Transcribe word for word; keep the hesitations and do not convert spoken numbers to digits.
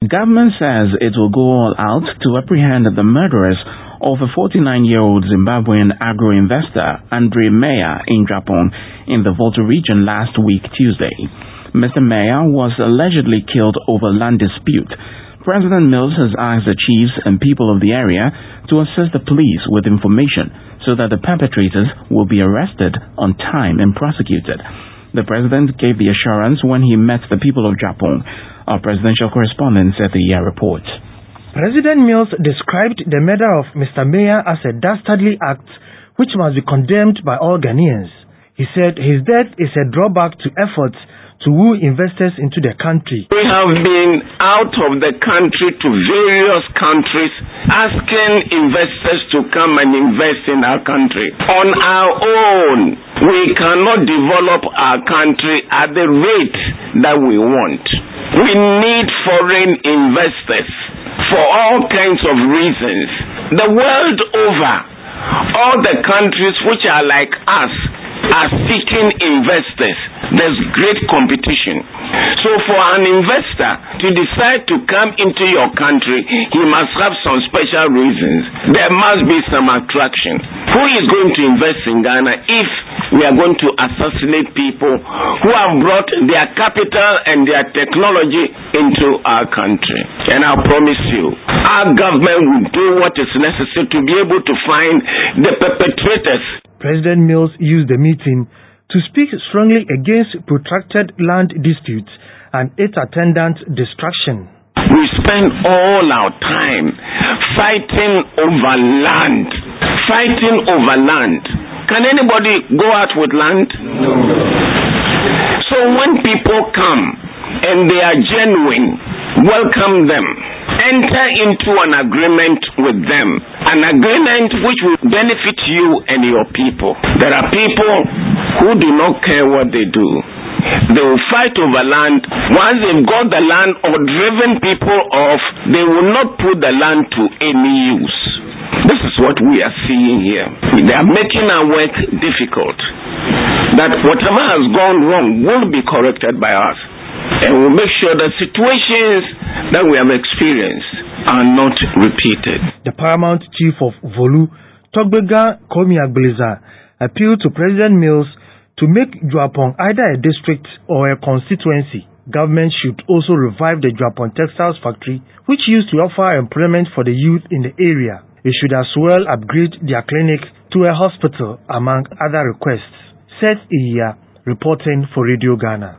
Government says it will go all out to apprehend the murderers of a forty-nine-year-old Zimbabwean agro-investor, Andre Meyer, in Japan, in the Volta region last week, Tuesday. Mister Meyer was allegedly killed over land dispute. President Mills has asked the chiefs and people of the area to assist the police with information so that the perpetrators will be arrested on time and prosecuted. The president gave the assurance when he met the people of Japan. Our presidential correspondent said the year report. President Mills described the murder of Mister Meyer as a dastardly act which must be condemned by all Ghanaians. He said his death is a drawback to efforts to woo investors into the country. We have been out of the country to various countries asking investors to come and invest in our country. On our own, we cannot develop our country at the rate that we want. We need foreign investors for all kinds of reasons. The world over, all the countries which are like us are seeking investors. There's great competition. So for an investor to decide to come into your country, he must have some special reasons. There must be some attraction. Who is going to invest in Ghana if we are going to assassinate people who have brought their capital and their technology into our country? And I promise you, our government will do what is necessary to be able to find the perpetrators. President Mills used the meeting to speak strongly against protracted land disputes and its attendant destruction. We spend all our time fighting over land, fighting over land. Can anybody go out with land? No. So when people come and they are genuine, welcome them. Enter into an agreement with them, an agreement which will benefit you and your people. There are people who do not care what they do. They will fight over land. Once they've got the land or driven people off, they will not put the land to any use. This is what we are seeing here. They are making our work difficult. That whatever has gone wrong will be corrected by us. And we'll make sure that situations that we have experienced are not repeated. The paramount chief of Volu, Togbega Komiagbliza, appealed to President Mills to make Juapong either a district or a constituency. Government should also revive the Juapong Textiles Factory, which used to offer employment for the youth in the area. It should as well upgrade their clinic to a hospital, among other requests. Seth Iya, reporting for Radio Ghana.